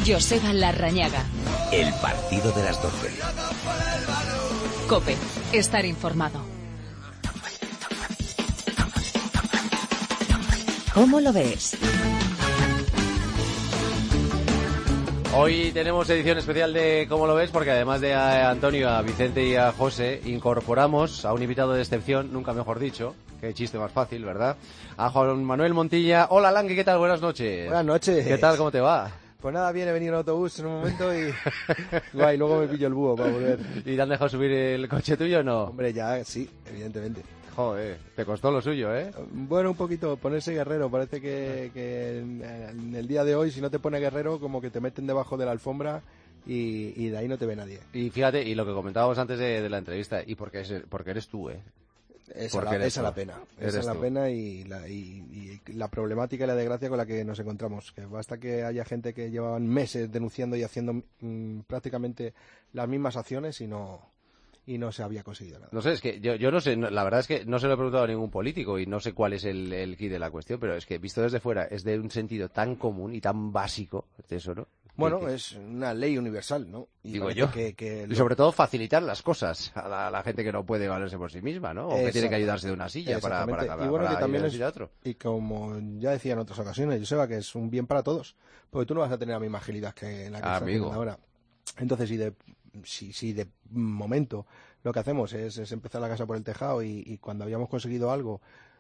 Joseba Larrañaga. El partido de las 12. COPE. Estar informado. ¿Cómo lo ves? Hoy tenemos edición especial de ¿Cómo lo ves? Porque además de a Antonio, a Vicente y a José, incorporamos a un invitado de excepción, nunca mejor dicho, qué chiste más fácil, ¿verdad? A Juan Manuel Montilla. Hola, Langui, ¿qué tal? Buenas noches. Buenas noches. ¿Qué tal? ¿Cómo te va? Pues nada, viene venir en autobús en un momento y... Guay, luego me pillo el búho para volver. ¿Y te han dejado subir el coche tuyo o no? Hombre, ya, sí, evidentemente. Joder, te costó lo suyo, ¿eh? Bueno, un poquito, ponerse guerrero. Parece que en el día de hoy, si no te pones guerrero, como que te meten debajo de la alfombra y de ahí no te ve nadie. Y fíjate, y lo que comentábamos antes de la entrevista, y porque eres tú, ¿eh? Esa es la pena. Esa es la pena y la problemática y la desgracia con la que nos encontramos. Que basta que haya gente que llevaban meses denunciando y haciendo prácticamente las mismas acciones y no se había conseguido nada. No sé, es que yo no sé, la verdad es que no se lo he preguntado a ningún político y no sé cuál es el quid de la cuestión, pero es que visto desde fuera es de un sentido tan común y tan básico, eso, ¿no? Bueno, es una ley universal, ¿no? Y digo yo. Y sobre todo facilitar las cosas a la gente que no puede valerse por sí misma, ¿no? O que tiene que ayudarse de una silla para y bueno, que también ir a otro. Y como ya decía en otras ocasiones, Joseba, que es un bien para todos, porque tú no vas a tener la misma agilidad que la que estás teniendo ahora. Entonces, si de momento lo que hacemos es empezar la casa por el tejado y cuando habíamos conseguido algo,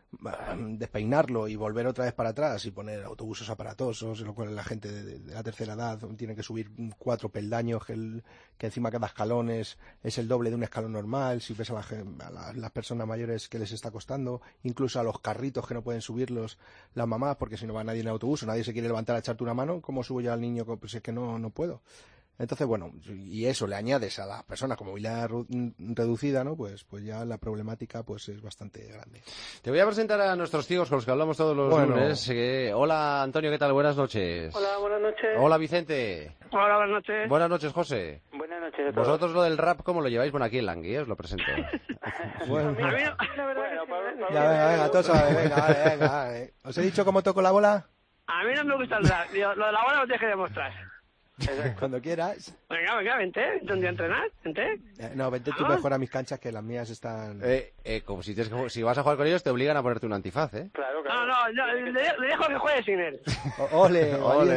despeinarlo y volver otra vez para atrás y poner autobuses aparatosos, en lo cual la gente de la tercera edad tiene que subir 4 peldaños, que encima cada escalón es el doble de un escalón normal, si ves a las personas mayores que les está costando, incluso a los carritos que no pueden subirlos las mamás, porque si no va nadie en autobús o nadie se quiere levantar a echarte una mano, ¿cómo subo yo al niño? Pues es que no puedo. Entonces, bueno, y eso le añades a las personas con movilidad reducida, ¿no? Pues ya la problemática pues es bastante grande. Te voy a presentar a nuestros tíos con los que hablamos todos los lunes. Hola, Antonio, ¿qué tal? Buenas noches. Hola, buenas noches. Hola, Vicente. Hola, buenas noches. Buenas noches, José. Buenas noches a todos. ¿Vosotros lo del rap cómo lo lleváis? Bueno, aquí en Langui, os lo presento. Bueno. A mí la verdad venga, todos venga. ¿Os he dicho cómo toco la bola? A mí no me gusta el rap. Lo de la bola lo tienes que demostrar. Cuando quieras. Venga, vente. ¿Dónde a entrenar? Vente. No, vente tú mejor a mis canchas, que las mías están... Como si vas a jugar con ellos te obligan a ponerte un antifaz, ¿eh? Claro. No, le dejo que juegue sin él. Ole,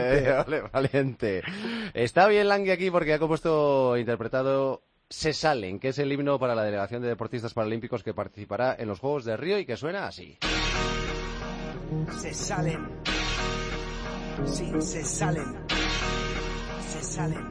valiente. Está bien Langui aquí porque ha compuesto, interpretado Se Salen, que es el himno para la delegación de deportistas paralímpicos que participará en los Juegos de Río y que suena así. Se salen. Sí, se salen. Se salen.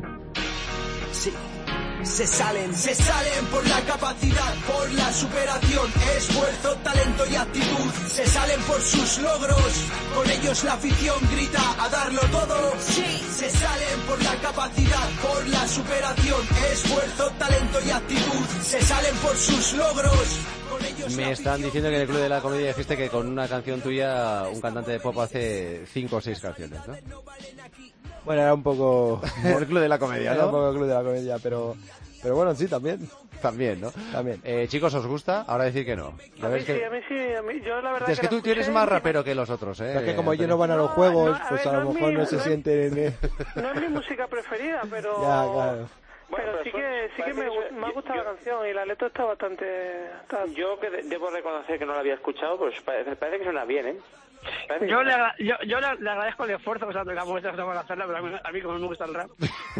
Sí. Se salen por la capacidad, por la superación, esfuerzo, talento y actitud. Se salen por sus logros, con ellos la afición grita a darlo todo. Sí. Se salen por la capacidad, por la superación, esfuerzo, talento y actitud. Se salen por sus logros. Me están diciendo que en el Club de la Comedia dijiste que con una canción tuya un cantante de pop hace 5 o 6 canciones, ¿no? Bueno, era un poco... el Club de la Comedia, ¿no? Era un poco el Club de la Comedia, pero bueno, sí, también. También, ¿no? También. Chicos, ¿os gusta? Ahora decir que no. A mí sí. Yo la verdad es que tú eres más rapero que los otros, ¿eh? Es que como ellos no van a los juegos, pues a lo mejor no se sienten... No es mi música preferida, pero... Ya, claro. Pero sí que me ha gustado la canción y la letra está bastante... Yo que debo reconocer que no la había escuchado, pues parece que suena bien, ¿eh? Yo le agradezco el esfuerzo que se ha tenido la muestra para hacerla, pero a mí como me gusta el rap.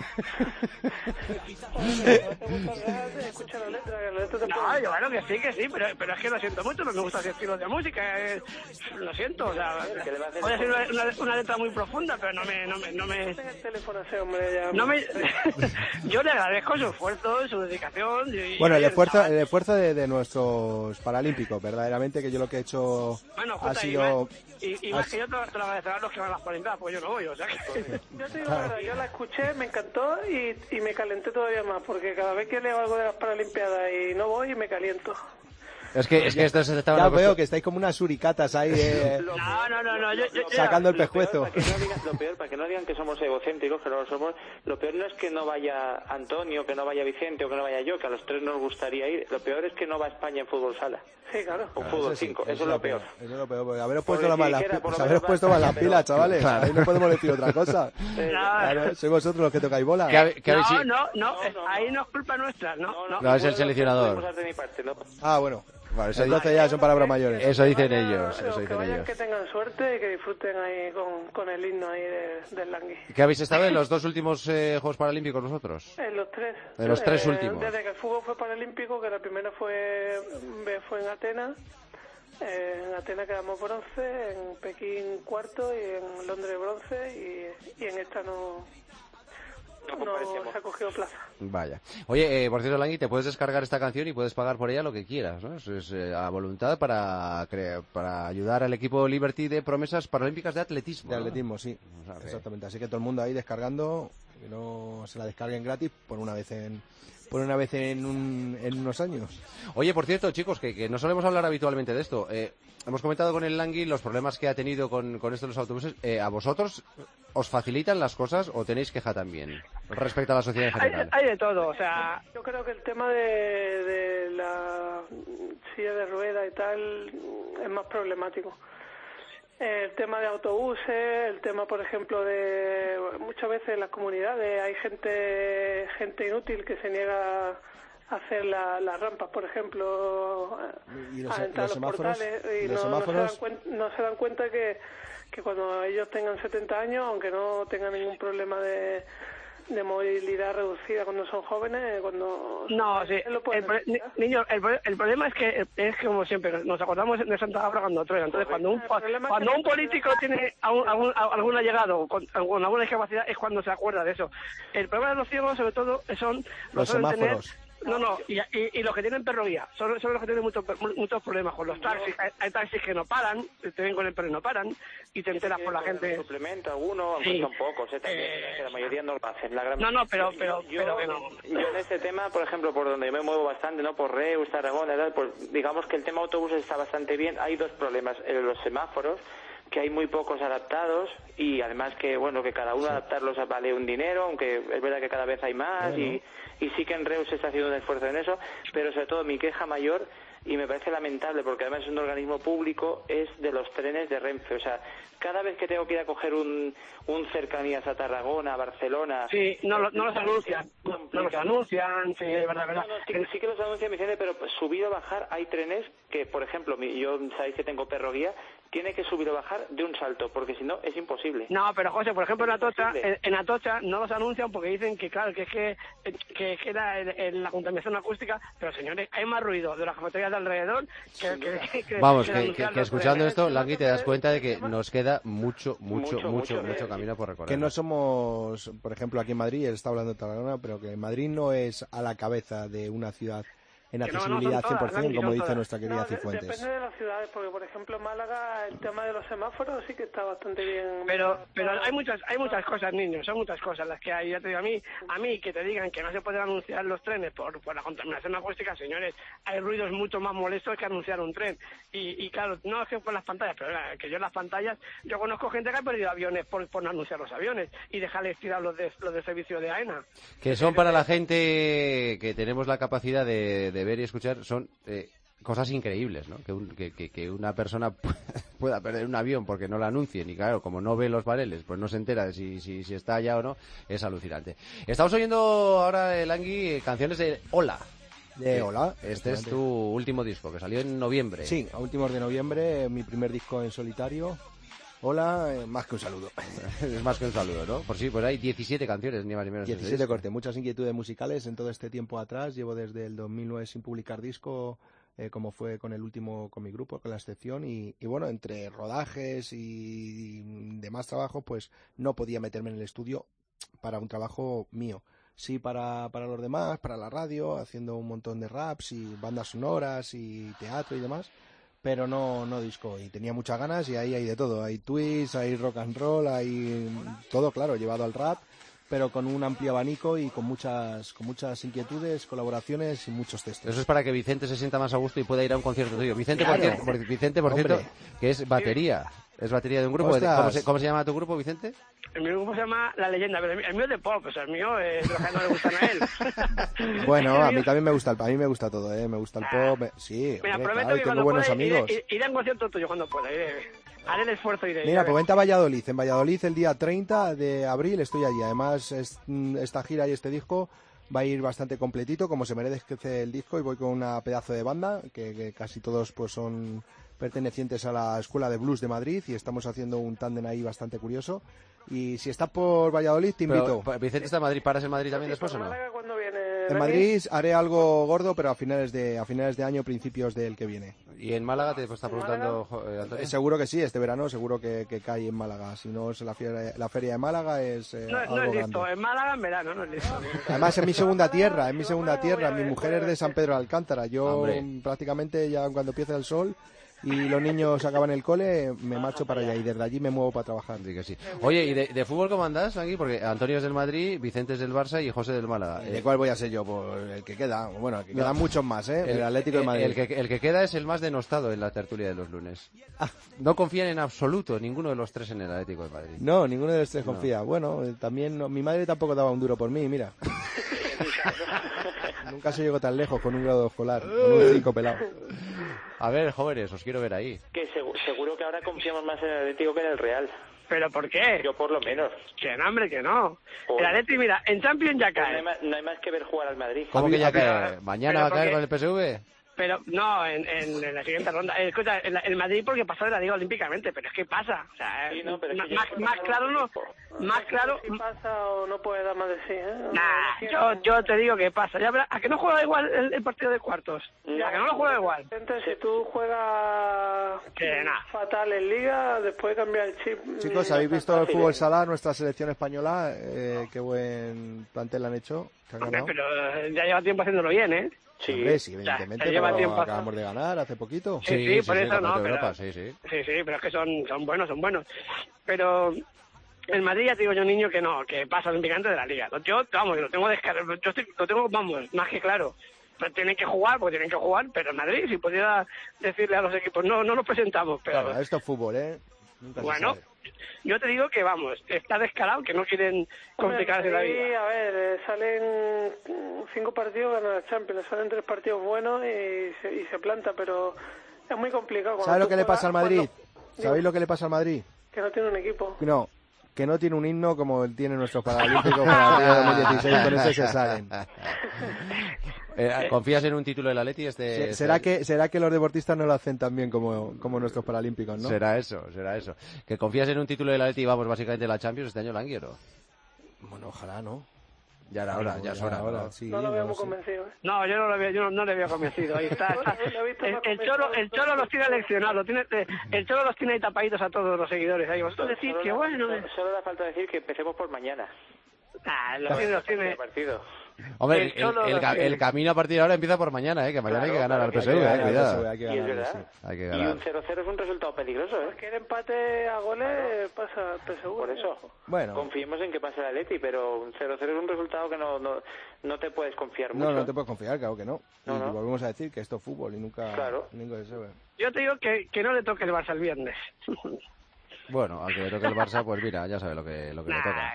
Escucha la letra no, yo claro que sí, pero es que lo siento mucho, no me gusta ese estilo de música, lo siento, o sea, voy a hacer una letra muy profunda, pero no me... el teléfono ese hombre ya... Yo le agradezco su esfuerzo, su dedicación... Bueno, el esfuerzo de nuestros paralímpicos, verdaderamente, que yo lo que he hecho ha sido... Y más que yo te lo agradecerán los que van a las Paralimpiadas, pues yo no voy, o sea que... Yo te digo, claro, yo la escuché, me encantó y me calenté todavía más, porque cada vez que leo algo de las Paralimpiadas y no voy, me caliento. Es que esto se estaba... Ya veo que estáis como unas suricatas ahí, No, sacando el pescuezo. Para que no digan que somos egocéntricos, que no lo somos, lo peor no es que no vaya Antonio, que no vaya Vicente o que no vaya yo, que a los tres nos gustaría ir. Lo peor es que no va España en fútbol sala. Sí, claro. O fútbol 5, eso es lo peor. Eso es lo peor, porque haberos puesto más las pilas, chavales. Claro. Ahí no podemos decir otra cosa. Claro, sois vosotros los que tocáis bola. No, ahí no es culpa nuestra, No, es el seleccionador. Bueno. Vale, entonces ya son palabras mayores. Eso dicen ellos. Que vayan, que tengan suerte y que disfruten ahí con el himno ahí del Langui. ¿Qué habéis estado en los dos últimos Juegos Paralímpicos vosotros? En los tres. En los tres últimos. Desde que el fútbol fue paralímpico, que la primera fue en Atenas. En Atenas quedamos bronce, en Pekín cuarto y en Londres bronce y en esta no se ha cogido plaza. Vaya. Oye, por cierto, Langui, te puedes descargar esta canción y puedes pagar por ella lo que quieras, ¿no? Es a voluntad para ayudar al equipo Liberty de promesas paralímpicas de atletismo. De atletismo, sí. Exactamente. Así que todo el mundo ahí descargando, que no se la descarguen gratis por una vez en unos años. Oye, por cierto, chicos, que no solemos hablar habitualmente de esto. Hemos comentado con el Langui los problemas que ha tenido con esto de los autobuses. ¿A vosotros os facilitan las cosas o tenéis queja también respecto a la sociedad en general? Hay de todo, o sea... Yo creo que el tema de la silla de rueda y tal es más problemático. El tema de autobuses, el tema, por ejemplo, de muchas veces en las comunidades hay gente inútil que se niega a hacer las rampas, por ejemplo, a entrar a los portales y no se dan cuenta que cuando ellos tengan 70 años, aunque no tengan ningún problema de movilidad reducida cuando son jóvenes, niño, el problema es que como siempre nos acordamos de Santa Bárbara cuando truena. Entonces cuando un político tiene algún allegado con alguna discapacidad es cuando se acuerda de eso. El problema de los ciegos sobre todo son los semáforos. Y los que tienen perro-guía son los que tienen muchos problemas con los taxis. Hay taxis que no paran, te ven con el perro y no paran, y te enteras por la gente. Suplemento alguno, aunque son pocos, también, que la mayoría no lo hacen. Pero yo en este tema, por ejemplo, por donde yo me muevo bastante, no por Reus, Tarragona, pues digamos que el tema autobuses está bastante bien. Hay dos problemas, los semáforos, que hay muy pocos adaptados y además que cada uno adaptarlos vale un dinero, aunque es verdad que cada vez hay más y sí que en Reus se está haciendo un esfuerzo en eso, pero sobre todo mi queja mayor, y me parece lamentable porque además es un organismo público, es de los trenes de Renfe. O sea, cada vez que tengo que ir a coger un cercanías a Tarragona, a Barcelona... Sí, no los anuncian. No los anuncian, sí, es verdad. Sí que los anuncian, Vicente, pero subir o bajar hay trenes que, por ejemplo, yo sabéis que tengo perro guía, tiene que subir o bajar de un salto, porque si no es imposible. No, pero José, por ejemplo, en Atocha no los anuncian porque dicen que, claro, que era la contaminación acústica, pero señores, hay más ruido de las cafeterías de alrededor que escuchando esto, Langui, te das cuenta de que nos queda mucho camino por recorrer. Que no somos, por ejemplo, aquí en Madrid, él está hablando de Tarragona, pero que Madrid no es a la cabeza de una ciudad en accesibilidad 100%, como dice nuestra querida Cifuentes. Depende de las ciudades, porque por ejemplo en Málaga el tema de los semáforos sí que está bastante bien. Pero hay muchas cosas, niños, son muchas cosas las que hay. Ya te digo, a mí que te digan que no se pueden anunciar los trenes por la contaminación acústica, señores, hay ruidos mucho más molestos que anunciar un tren. Y claro, no es que con las pantallas, pero que yo en las pantallas, yo conozco gente que ha perdido aviones por no anunciar los aviones y dejarles tirar los de servicio de AENA. Que son para la gente que tenemos la capacidad de ver y escuchar, son cosas increíbles, ¿no? Que una persona pueda perder un avión porque no lo anuncien y claro, como no ve los paneles, pues no se entera de si está allá o no, es alucinante. Estamos oyendo ahora, Langui, canciones de Hola. De Hola. Este es tu último disco, que salió en noviembre. Sí, a últimos de noviembre, mi primer disco en solitario. Hola, más que un saludo. Es más que un saludo, ¿no? Pues hay 17 canciones, ni más ni menos. 17 cortes, muchas inquietudes musicales en todo este tiempo atrás. Llevo desde el 2009 sin publicar disco, como fue con el último, con mi grupo, con La Excepción. Y bueno, entre rodajes y demás trabajo, pues no podía meterme en el estudio para un trabajo mío. Sí, para los demás, para la radio, haciendo un montón de raps y bandas sonoras y teatro y demás. Pero no disco, y tenía muchas ganas y ahí hay de todo, hay twist, hay rock and roll, hay todo, claro, llevado al rap, pero con un amplio abanico y con muchas inquietudes, colaboraciones y muchos textos. Eso es para que Vicente se sienta más a gusto y pueda ir a un concierto tuyo. Vicente, Claro. por cierto, que es batería. Es batería de un grupo. ¿Cómo se llama tu grupo, Vicente? El mío grupo se llama La Leyenda, pero el mío es de pop, o sea, el mío es lo que no le gustan a él. Bueno, a mí también me gusta todo, me gusta el pop. Sí, mira, hombre, prometo claro, que tengo cuando buenos pueda amigos. iré a un concierto tuyo cuando pueda. Haré el esfuerzo y iré. Mira, pues vente a Valladolid. En Valladolid el día 30 de abril estoy allí. Además, esta gira y este disco va a ir bastante completito, como se merece el disco, y voy con una pedazo de banda, que casi todos pues son pertenecientes a la Escuela de Blues de Madrid, y estamos haciendo un tándem ahí bastante curioso. Y si estás por Valladolid, te invito. Pero, Vicente está en Madrid, ¿paras en Madrid también después o no? ¿Cuándo viene? En Madrid haré algo gordo, pero a finales de año, principios del que viene. ¿Y en Málaga te está preguntando Antonio? Seguro que sí, este verano seguro que cae en Málaga. Si no es la feria de Málaga, es algo no es grande. listo, en Málaga en verano, no es listo. Además es mi segunda tierra, mi mujer es de San Pedro de Alcántara. Yo prácticamente ya cuando empieza el sol y los niños acaban el cole, me marcho para allá y desde allí me muevo para trabajar. Sí que sí. Oye, ¿y de fútbol cómo andás aquí? Porque Antonio es del Madrid, Vicente es del Barça y José del Málaga. ¿De cuál voy a ser yo? Pues el que queda. Bueno, que quedan muchos más, ¿eh? El Atlético de Madrid. El que queda es el más denostado en la tertulia de los lunes. No confían en absoluto ninguno de los tres en el Atlético de Madrid. No, ninguno de los tres confía. Bueno, también mi madre tampoco daba un duro por mí, mira. Nunca se llegó tan lejos con un grado escolar, con un 5 pelado. A ver, jóvenes, os quiero ver ahí. Que seguro que ahora confiamos más en el Atlético que en el Real. ¿Pero por qué? Yo por lo menos. Que no, hombre, que no. El Atlético, mira, en Champions ya cae. No hay más que ver jugar al Madrid. ¿Cómo que ya cae? ¿Mañana va a caer con el PSV? Pero no, en la siguiente ronda. Escucha, el Madrid porque pasó de la Liga olímpicamente, pero es que pasa. O sea, sí, no, pero es que más claro no. Más claro. Si pasa o no puede dar más de sí, ¿eh? Nah, yo te digo que pasa. Ya verás, ¿a que no juega igual el partido de cuartos? ¿A que no lo juega igual? Si tú juegas fatal en Liga, después cambia el chip. Chicos, ¿habéis visto el fútbol sala, nuestra selección española? Qué buen plantel han hecho. Hombre, pero ya lleva tiempo haciéndolo bien, ¿eh? Sí, hombre, sí, evidentemente, ya lleva tiempo. Acabamos de ganar hace poquito. Sí, por eso no, pero, Europa, sí, pero es que son buenos. Pero el Madrid, ya te digo yo, niño, que no, que pasa olímpicamente de la Liga. Yo, vamos, lo tengo más que claro. Pero tienen que jugar, pero el Madrid, si pudiera decirle a los equipos, no nos presentamos, pero... Claro, esto es fútbol, ¿eh? Nunca bueno, yo te digo que, vamos, está descarado, que no quieren complicarse la vida. Sí, a ver, salen 5 partidos, ganan la Champions, salen 3 partidos buenos y se planta, pero es muy complicado. ¿Sabes lo que le pasa al Madrid? ¿Sabéis lo que le pasa al Madrid? Que no tiene un equipo. No, que no tiene un himno como tiene nuestro Paralímpico para el Río 2016, con ese se salen. ¿Confías en un título del Atleti? ¿Será que los deportistas no lo hacen tan bien como nuestros paralímpicos, no? Será eso. ¿Que confías en un título del Atleti y vamos básicamente a la Champions este año, Languero? Bueno, ojalá, ¿no? Ya era hora, ya es hora. Ahora, sí, no lo veo muy convencido. No, yo no le veo convencido. Ahí está. El Cholo los tiene leccionados. El Cholo los tiene ahí tapaditos a todos los seguidores. Ahí vosotros decís que bueno. Solo da falta decir que empecemos por mañana. Los tiene. Partido. Hombre, el camino a partir de ahora empieza por mañana, que mañana hay que ganar al PSV, cuidado. Hay que ganar. Y un 0-0 es un resultado peligroso, ¿eh? Cualquier empate a goles pasa al PSV. Por eso, confiemos en que pase el Atleti, pero un 0-0 es un resultado que no te puedes confiar mucho. No te puedes confiar, claro que no. Y volvemos a decir que esto es fútbol y nunca se sabe. Yo te digo que no le toque el Barça el viernes. Bueno, al que le toque el Barça, pues mira, ya sabe lo que le toca.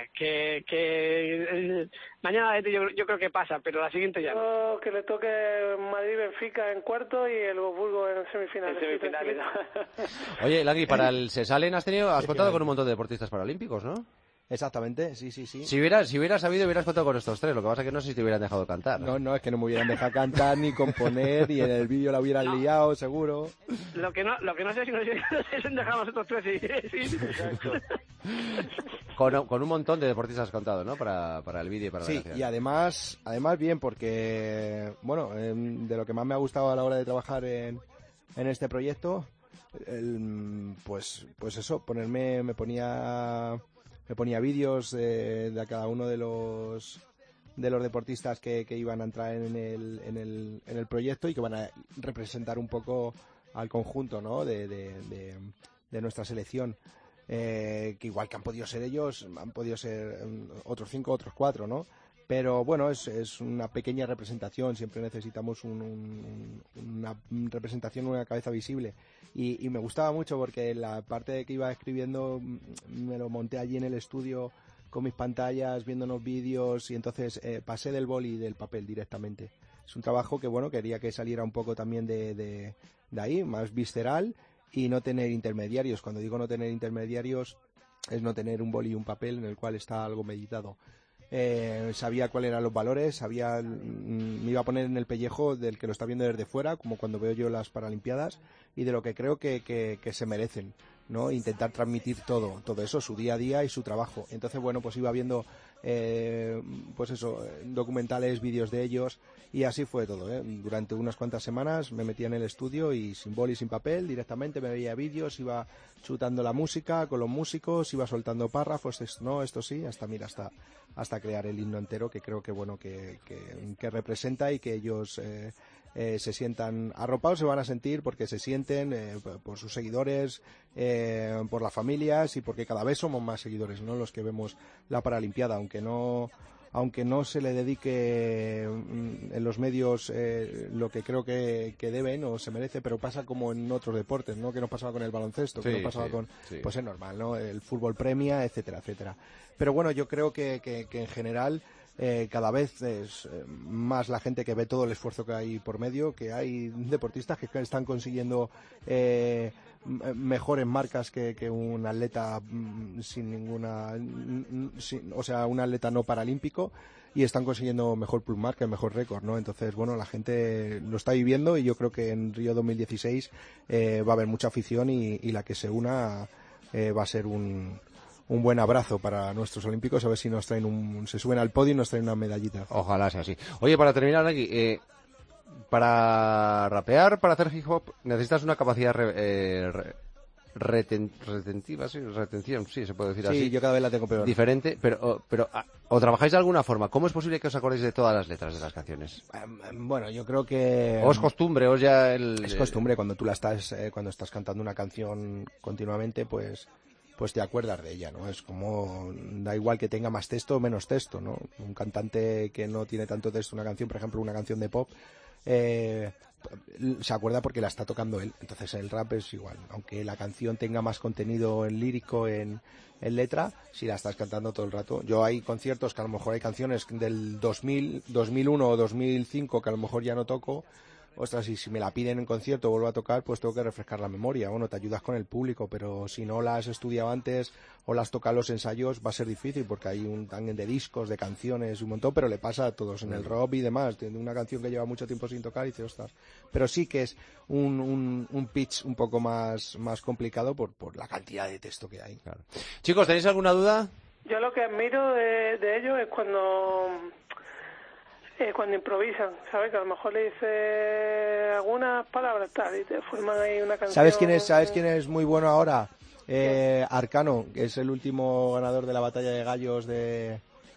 Mañana yo creo que pasa, pero la siguiente ya no. Que le toque Madrid-Benfica en cuarto y el Wolfsburgo en semifinales. Oye, Lagui, para el Sesalen has contado con un montón de deportistas paralímpicos, ¿no? Exactamente, sí. Si hubieras sabido, hubieras contado con estos tres. Lo que pasa es que no sé si te hubieran dejado cantar. No, es que no me hubieran dejado cantar ni componer y en el vídeo la hubieran liado, seguro. Lo que no sé si nos han dejado a nosotros tres. Sí. Con un montón de deportistas has contado, ¿no? Para el vídeo y para la canción. Y además bien, porque, bueno, de lo que más me ha gustado a la hora de trabajar en este proyecto, pues eso, me ponía vídeos de cada uno de los deportistas que iban a entrar en el proyecto y que van a representar un poco al conjunto, ¿no? de nuestra selección. que igual que han podido ser ellos, han podido ser otros 5, otros 4, ¿no? Pero bueno, es una pequeña representación, siempre necesitamos una representación, una cabeza visible. Y me gustaba mucho porque la parte de que iba escribiendo me lo monté allí en el estudio con mis pantallas, viéndonos vídeos, y entonces pasé del boli y del papel directamente. Es un trabajo que, bueno, quería que saliera un poco también de ahí, más visceral, y no tener intermediarios. Cuando digo no tener intermediarios, es no tener un boli y un papel en el cual está algo meditado. Sabía cuáles eran los valores, me iba a poner en el pellejo del que lo está viendo desde fuera, como cuando veo yo las Paralimpiadas, y de lo que creo que se merecen, ¿no? Intentar transmitir todo eso, su día a día y su trabajo. Entonces, bueno, pues iba viendo pues eso, documentales, vídeos de ellos, y así fue todo, ¿eh? Durante unas cuantas semanas me metía en el estudio y sin boli, sin papel, directamente me veía vídeos, iba chutando la música con los músicos, iba soltando párrafos, esto sí, hasta crear el himno entero, que creo que bueno, que representa, y que ellos se sientan arropados, se van a sentir porque se sienten por sus seguidores, por las familias, y porque cada vez somos más seguidores, ¿no? Los que vemos la Paralimpiada, aunque no se le dedique en los medios lo que creo que deben o se merece, pero pasa como en otros deportes, ¿no? Que nos pasaba con el baloncesto, que nos pasaba pues es normal, ¿no? El fútbol premia, etcétera, etcétera. Pero bueno, yo creo que en general cada vez es más la gente que ve todo el esfuerzo que hay por medio, que hay deportistas que están consiguiendo mejores marcas que un atleta un atleta no paralímpico, y están consiguiendo mejor plusmarca, mejor récord, ¿no? Entonces, bueno, la gente lo está viviendo, y yo creo que en Río 2016 va a haber mucha afición, y la que se una va a ser un buen abrazo para nuestros olímpicos, a ver si nos traen se suben al podio y nos traen una medallita. Ojalá sea así. Oye, para terminar aquí, para rapear, para hacer hip hop, necesitas una capacidad retentiva, retención, sí, se puede decir así. Sí, yo cada vez la tengo peor. Diferente, pero o trabajáis de alguna forma. ¿Cómo es posible que os acordéis de todas las letras de las canciones? Bueno, yo creo que... ¿O es costumbre, o ya Es costumbre, cuando tú cuando estás cantando una canción continuamente, pues te acuerdas de ella, ¿no? Es como, da igual que tenga más texto o menos texto, ¿no? Un cantante que no tiene tanto texto, una canción, por ejemplo, una canción de pop, se acuerda porque la está tocando él. Entonces el rap es igual, aunque la canción tenga más contenido en lírico, en letra, si la estás cantando todo el rato. Yo hay conciertos que a lo mejor hay canciones del 2000, 2001 o 2005 que a lo mejor ya no toco. Ostras, y si me la piden en concierto o vuelvo a tocar, pues tengo que refrescar la memoria. Bueno, te ayudas con el público, pero si no la has estudiado antes o las tocas los ensayos, va a ser difícil, porque hay un tanque de discos, de canciones, un montón, pero le pasa a todos en el rock y demás. Tiene una canción que lleva mucho tiempo sin tocar y dice, ostras. Pero sí que es un pitch un poco más complicado por la cantidad de texto que hay. Claro. Chicos, ¿tenéis alguna duda? Yo lo que admiro de ellos es cuando improvisan, ¿sabes? Que a lo mejor le dice algunas palabras tal y te forman ahí una canción. ¿Sabes quién es muy bueno ahora? Arcano, que es el último ganador de la batalla de gallos que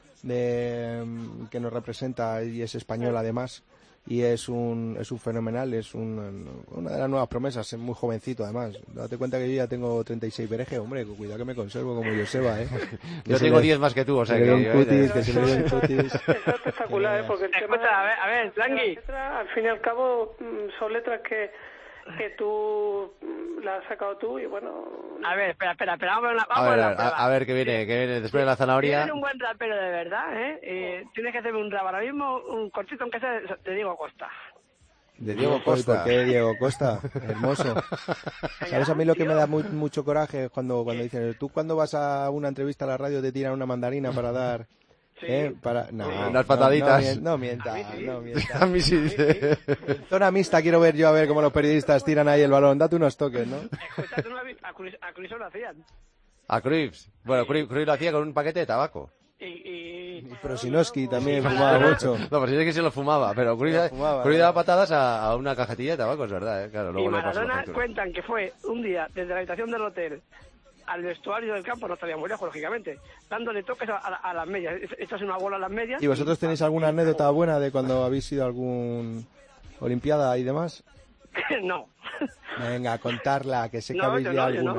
nos representa, y es español además, y es un fenomenal, es una de las nuevas promesas, es muy jovencito además. Date cuenta que yo ya tengo 36 bereje, hombre, cuidado que me conservo como Joseba, Yo tengo 10 más que tú, o sea que se le ven cutis. Es espectacular, porque el tema a ver, Tlangui. Al fin y al cabo son letras que tú las has sacado tú, y bueno... A ver, espera, vamos a ver, que viene después de la zanahoria. Eres un buen rapero de verdad, tienes que hacerme un rap ahora mismo, un cortito, aunque sea de Diego Costa. De Diego Costa. ¿Por qué Diego Costa? Hermoso. ¿Sabes? A mí lo que me da mucho coraje es cuando dicen, tú cuando vas a una entrevista a la radio te tiran una mandarina para dar... Sí. Unas pataditas. No mienta. A mí sí. En zona mixta quiero ver yo a ver cómo los periodistas tiran ahí el balón. Date unos toques, ¿no? Escucha, tú no a Cruyff lo hacían. A Cruyff. Bueno, Cruyff lo hacía con un paquete de tabaco. Y Prosinowski también fumaba mucho. No, pero sí que se lo fumaba. Pero Cruyff daba patadas a una cajetilla de tabaco, es verdad, Claro, luego y Maradona cuentan que fue un día desde la habitación del hotel al vestuario del campo, no estaría muy lejos, lógicamente, dándole toques a las medias, echas una bola a las medias. ¿Y vosotros tenéis alguna anécdota buena de cuando habéis ido a algún Olimpiada y demás? No. Venga, contarla, que sé que habéis ya alguna.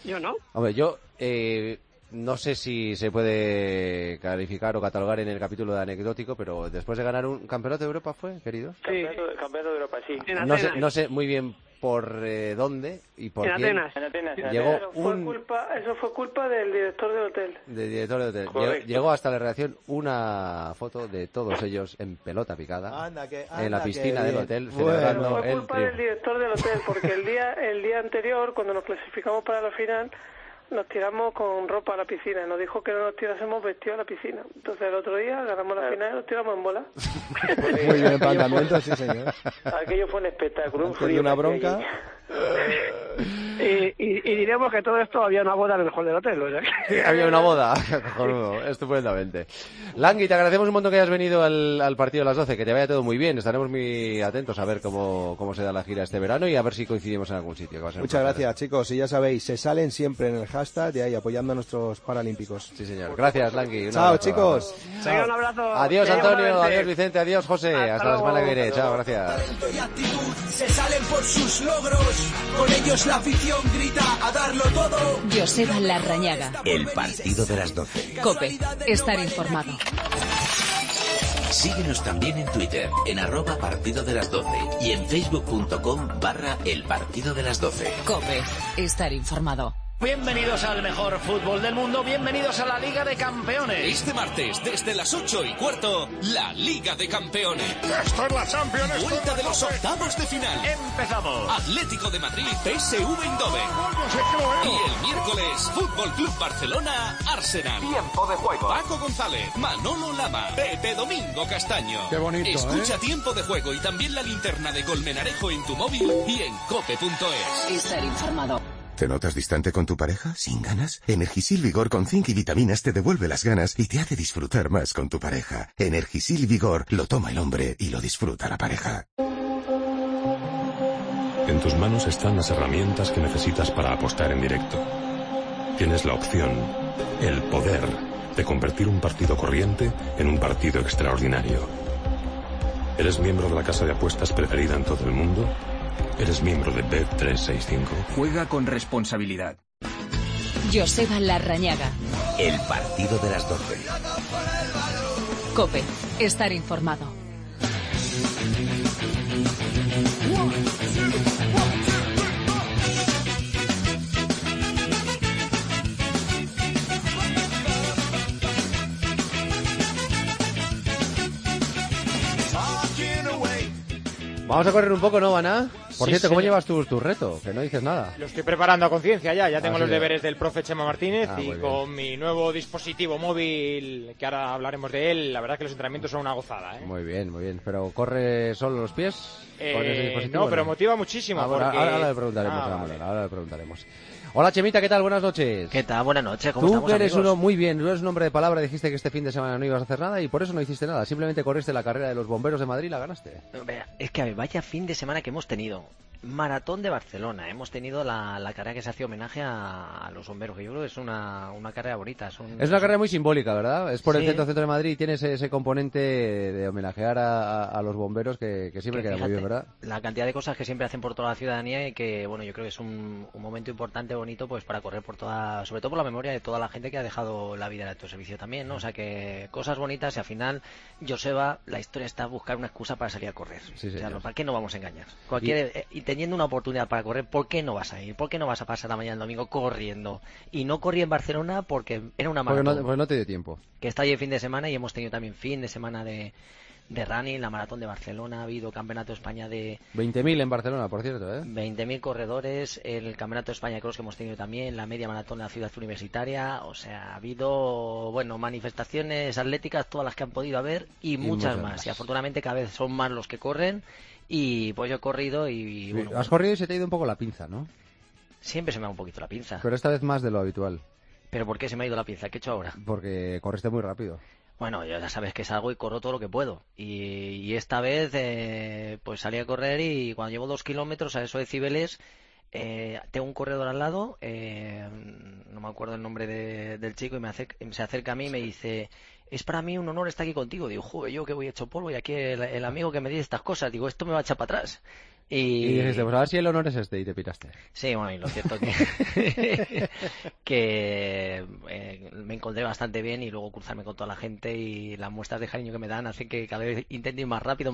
Yo no. Hombre, yo no sé si se puede calificar o catalogar en el capítulo de anecdótico, pero después de ganar un campeonato de Europa fue, querido. Sí. Campeonato de Europa, sí. No sé muy bien por dónde y por quién. En Atenas. Llegó Eso fue culpa del director del hotel. Del director del hotel. Correcto. Llegó hasta la redacción una foto de todos ellos en pelota picada en la piscina del hotel celebrando Fue el culpa del triunfo. director del hotel, porque el día anterior, cuando nos clasificamos para la final, nos tiramos con ropa a la piscina. Nos dijo que no nos tirásemos vestidos a la piscina. Entonces el otro día ganamos la final y nos tiramos en bola. Muy bien, planteamiento, sí, señor. Aquello fue un espectáculo. Antes de una bronca. Y diremos que todo esto había una boda en el hall del hotel. O sea que... Había una boda, cojonudo, estupendamente. Langui, te agradecemos un montón que hayas venido al partido de las 12, que te vaya todo muy bien. Estaremos muy atentos a ver cómo se da la gira este verano y a ver si coincidimos en algún sitio. Que va a ser Muchas gracias, chicos. Y ya sabéis, se salen siempre en el hashtag de ahí apoyando a nuestros paralímpicos. Sí, señor. Gracias, Langui. Chao, chicos. Venga, un abrazo. Adiós, Antonio. Igualmente. Adiós, Vicente. Adiós, José. Hasta la semana que viene. Chao, gracias. Y actitud, se salen por sus logros, con ellos la afición grita a darlo todo. Joseba Larrañaga. El partido de las 12. COPE. Estar informado. Síguenos también en Twitter, en @partido de las 12 y en facebook.com/el partido de las 12. COPE. Estar informado. Bienvenidos al mejor fútbol del mundo, bienvenidos a la Liga de Campeones. Este martes, desde las 8:15, la Liga de Campeones. ¡Esto es la Champions! Vuelta de los octavos de final. ¡Empezamos! Atlético de Madrid, PSV Eindhoven. Y el miércoles, Fútbol Club Barcelona, Arsenal. Tiempo de juego. Paco González, Manolo Lama, Pepe Domingo Castaño. Qué bonito, Escucha Tiempo de Juego y también la linterna de Colmenarejo en tu móvil y en cope.es. Estar informado. ¿Te notas distante con tu pareja? ¿Sin ganas? Energisil Vigor con zinc y vitaminas te devuelve las ganas y te hace disfrutar más con tu pareja. Energisil Vigor lo toma el hombre y lo disfruta la pareja. En tus manos están las herramientas que necesitas para apostar en directo. Tienes la opción, el poder, de convertir un partido corriente en un partido extraordinario. ¿Eres miembro de la casa de apuestas preferida en todo el mundo? ¿Eres miembro de Bet365? Juega con responsabilidad. Joseba Larrañaga. El partido de las 12. COPE. Estar informado. Vamos a correr un poco, ¿no, Ana? Por Sí, cierto, ¿cómo señor. llevas tu reto? Que no dices nada. Lo estoy preparando a conciencia ya tengo Ah, los sí, deberes del profe Chema Martínez muy y bien. con mi nuevo dispositivo móvil, que ahora hablaremos de él, la verdad que los entrenamientos son una gozada, ¿eh? Muy bien, muy bien. ¿Pero corre solo los pies? ¿Con ese dispositivo? No, pero motiva muchísimo. Ah, bueno, porque... ahora le preguntaremos, vale. ahora le preguntaremos. Hola, Chemita, ¿qué tal? Buenas noches. ¿Qué tal? Buenas noches, ¿cómo Tú estamos, que eres amigos? uno muy bien, tú eres un hombre de palabra, dijiste que este fin de semana no ibas a hacer nada y por eso no hiciste nada. Simplemente corriste la carrera de los bomberos de Madrid y la ganaste. Es que, a ver, vaya fin de semana que hemos tenido. Maratón de Barcelona. Hemos tenido la carrera que se hace homenaje a los bomberos, que yo creo que es una carrera bonita. Es una carrera muy simbólica, ¿verdad? Es por el Sí. centro de Madrid y tiene ese componente de homenajear a los bomberos que siempre Que queda muy bien, fíjate, ¿verdad? La cantidad de cosas que siempre hacen por toda la ciudadanía y que, bueno, yo creo que es un momento importante, bonito, pues para correr por toda, sobre todo por la memoria de toda la gente que ha dejado la vida en alto servicio también, ¿no? O sea que cosas bonitas y al final, Joseba, la historia está buscar una excusa para salir a correr. Sí, o sea, señor. ¿para qué no vamos a engañar? Y teniendo una oportunidad para correr, ¿por qué no vas a ir? ¿Por qué no vas a pasar la mañana el domingo corriendo? Y no corrí en Barcelona porque era una Porque maratón. no te dio tiempo. Que está ahí el fin de semana y hemos tenido también fin de semana de running, la maratón de Barcelona, ha habido campeonato de España de 20.000 en Barcelona, por cierto, ¿eh? 20.000 corredores, el campeonato de España de cross que hemos tenido también, la media maratón de la ciudad universitaria, o sea, ha habido, bueno, manifestaciones atléticas, todas las que han podido haber y muchas más. Y afortunadamente cada vez son más los que corren y pues yo he corrido y bueno, Has corrido y se te ha ido un poco la pinza, ¿no? siempre se me va un poquito la pinza. Pero esta vez más de lo habitual. ¿Pero por qué se me ha ido la pinza? ¿Qué he hecho ahora? Porque corriste muy rápido. Bueno, yo ya sabes que salgo y corro todo lo que puedo. Y esta vez, pues salí a correr y cuando llevo 2 kilómetros a eso de Cibeles, tengo un corredor al lado, no me acuerdo el nombre del chico, y se acerca a mí y me dice, es para mí un honor estar aquí contigo. Digo, joder, yo que voy hecho polvo y aquí el amigo que me dice estas cosas, digo, esto me va a echar para atrás. Y dijiste, pues a ver si el honor es este, y te piraste. Sí, bueno, y lo cierto que me encontré bastante bien, y luego cruzarme con toda la gente y las muestras de cariño que me dan hacen que cada vez intente ir más rápido,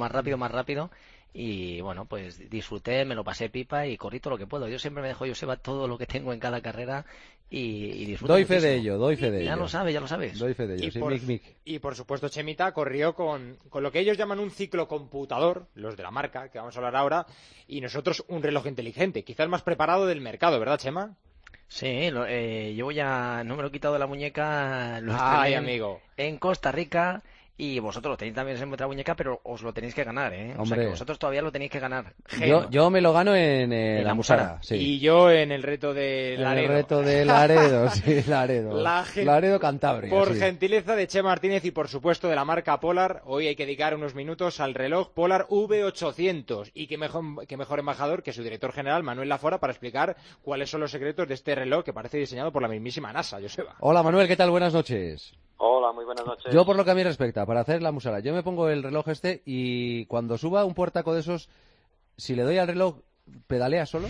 y bueno, pues disfruté, me lo pasé pipa y corrí todo lo que puedo. Yo siempre me dejo, Joseba, todo lo que tengo en cada carrera y disfruto. Doy fe de ello. Ya lo sabes. Doy fe de ello, y por supuesto, Chemita corrió con lo que ellos llaman un ciclo computador, los de la marca, que vamos a hablar ahora, y nosotros un reloj inteligente, quizás más preparado del mercado, ¿verdad, Chema? Sí, yo ya no me lo he quitado de la muñeca. Ay, amigo. En Costa Rica. Y vosotros lo tenéis también en vuestra muñeca, pero os lo tenéis que ganar, ¿eh? Hombre. O sea, que vosotros todavía lo tenéis que ganar. Yo me lo gano en la Musara, sí. Y yo en el reto de Laredo. En el reto de Laredo, sí, Laredo. Laredo, Cantabria. Por sí. gentileza de Chema Martínez y, por supuesto, de la marca Polar, hoy hay que dedicar unos minutos al reloj Polar V800. Y qué mejor embajador que su director general, Manuel Lafora, para explicar cuáles son los secretos de este reloj que parece diseñado por la mismísima NASA, Joseba. Hola, Manuel, ¿qué tal? Buenas noches. Hola, muy buenas noches. Yo, por lo que a mí respecta, para hacer la musara, yo me pongo el reloj y cuando suba un puertaco de esos, si le doy al reloj, ¿pedalea solo?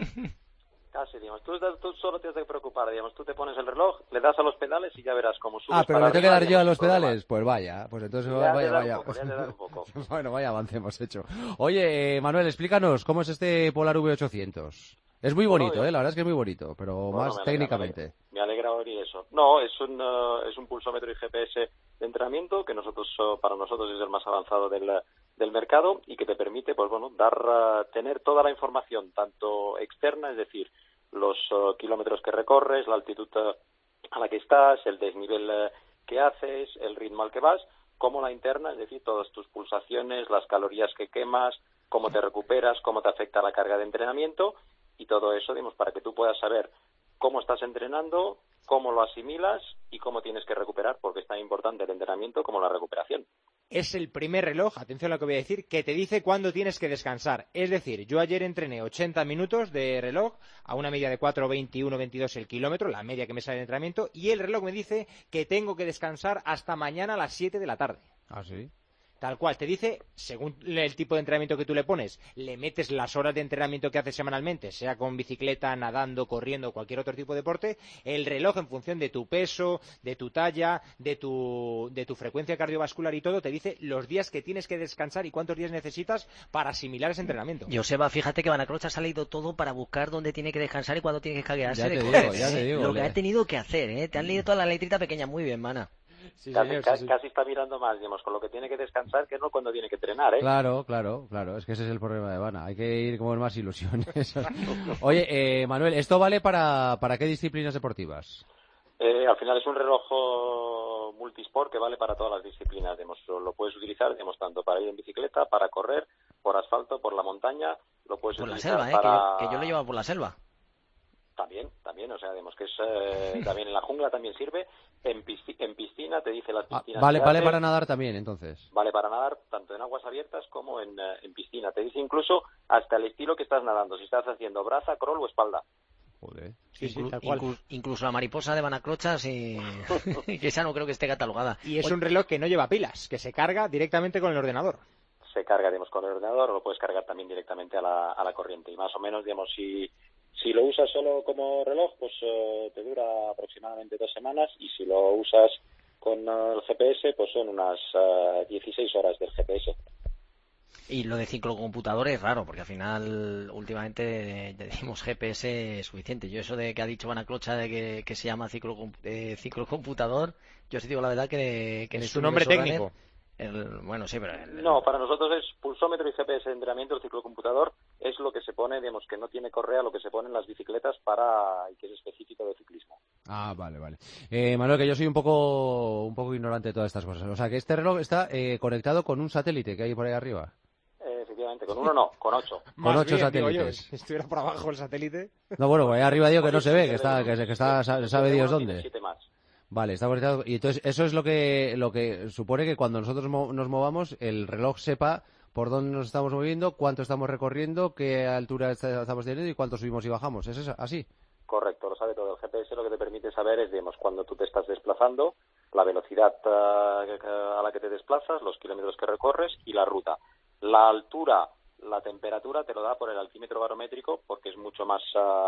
Casi, digamos. Tú solo tienes que preocupar, digamos. Tú te pones el reloj, le das a los pedales y ya verás cómo subes. Ah, pero me tengo que dar yo a los pedales. Pues vaya, pues entonces vaya. Un poco. Bueno, vaya, avancemos, hecho. Oye, Manuel, explícanos, ¿cómo es este Polar V800? Es muy bonito, la verdad es que es muy bonito, pero más técnicamente. Me alegra oír eso. No, es un pulsómetro y GPS de entrenamiento que para nosotros es el más avanzado del mercado y que te permite, pues bueno, tener toda la información, tanto externa, es decir, los kilómetros que recorres, la altitud a la que estás, el desnivel que haces, el ritmo al que vas, como la interna, es decir, todas tus pulsaciones, las calorías que quemas, cómo te recuperas, cómo te afecta la carga de entrenamiento. Y todo eso, digamos, para que tú puedas saber cómo estás entrenando, cómo lo asimilas y cómo tienes que recuperar, porque es tan importante el entrenamiento como la recuperación. Es el primer reloj, atención a lo que voy a decir, que te dice cuándo tienes que descansar. Es decir, yo ayer entrené 80 minutos de reloj a una media de 4:21-22 el kilómetro, la media que me sale de entrenamiento, y el reloj me dice que tengo que descansar hasta mañana a las 7 de la tarde. ¿Ah, sí? Tal cual, te dice, según el tipo de entrenamiento que tú le pones, le metes las horas de entrenamiento que haces semanalmente, sea con bicicleta, nadando, corriendo o cualquier otro tipo de deporte, el reloj en función de tu peso, de tu talla, de tu frecuencia cardiovascular y todo, te dice los días que tienes que descansar y cuántos días necesitas para asimilar ese entrenamiento. Joseba, fíjate que Vanacroch ha salido todo para buscar dónde tiene que descansar y cuándo tiene que caguearse. Ya te digo. Lo que ha tenido que hacer, ¿eh? Te han leído toda la letrita pequeña, muy bien, mana. Sí, casi está mirando más, digamos, con lo que tiene que descansar, que no cuando tiene que entrenar, ¿eh? Claro, es que ese es el problema de Vana, hay que ir con más ilusiones. Oye, Manuel, ¿esto vale para qué disciplinas deportivas? Al final es un reloj multisport que vale para todas las disciplinas, digamos, lo puedes utilizar, digamos, tanto para ir en bicicleta, para correr, por asfalto, por la montaña, lo puedes por utilizar la selva, que yo lo llevo por la selva. También, o sea, digamos que es también en la jungla también sirve, en piscina te dice las piscinas. Vale para nadar también, entonces. Vale para nadar tanto en aguas abiertas como en piscina. Te dice incluso hasta el estilo que estás nadando, si estás haciendo braza, crawl o espalda. Joder. Incluso la mariposa de Vanacrochas y que esa no creo que esté catalogada. Y es un reloj que no lleva pilas, que se carga directamente con el ordenador. Se carga, digamos, con el ordenador, o lo puedes cargar también directamente a la corriente. Y más o menos, digamos, si lo usas solo como reloj, pues te dura aproximadamente 2 semanas, y si lo usas con el GPS, pues son unas 16 horas del GPS. Y lo de ciclocomputador es raro, porque al final últimamente decimos GPS suficiente. Yo eso de que ha dicho Vanacrocha de que se llama ciclocomputador, yo sí digo la verdad que es su nombre técnico. Bueno, sí, pero... No, para nosotros es pulsómetro y GPS de entrenamiento. El ciclocomputador es lo que se pone, digamos, que no tiene correa, lo que se pone en las bicicletas y que es específico de ciclismo. Ah, vale. Manuel, que yo soy un poco ignorante de todas estas cosas. O sea, que este reloj está conectado con un satélite que hay por ahí arriba. Efectivamente, con uno no, con 8. Con 8 satélites. Digo yo, si estuviera por abajo el satélite... No, bueno, pues ahí arriba digo que no se ve, que está sabe Dios dónde. 7 más. Vale, está conectado. Y entonces eso es lo que supone que cuando nosotros nos movamos, el reloj sepa por dónde nos estamos moviendo, cuánto estamos recorriendo, qué altura estamos teniendo y cuánto subimos y bajamos. ¿Es eso, así? Correcto, lo sabe todo. El GPS lo que te permite saber es, digamos, cuando tú te estás desplazando, la velocidad a la que te desplazas, los kilómetros que recorres y la ruta. La altura, la temperatura te lo da por el altímetro barométrico porque es mucho más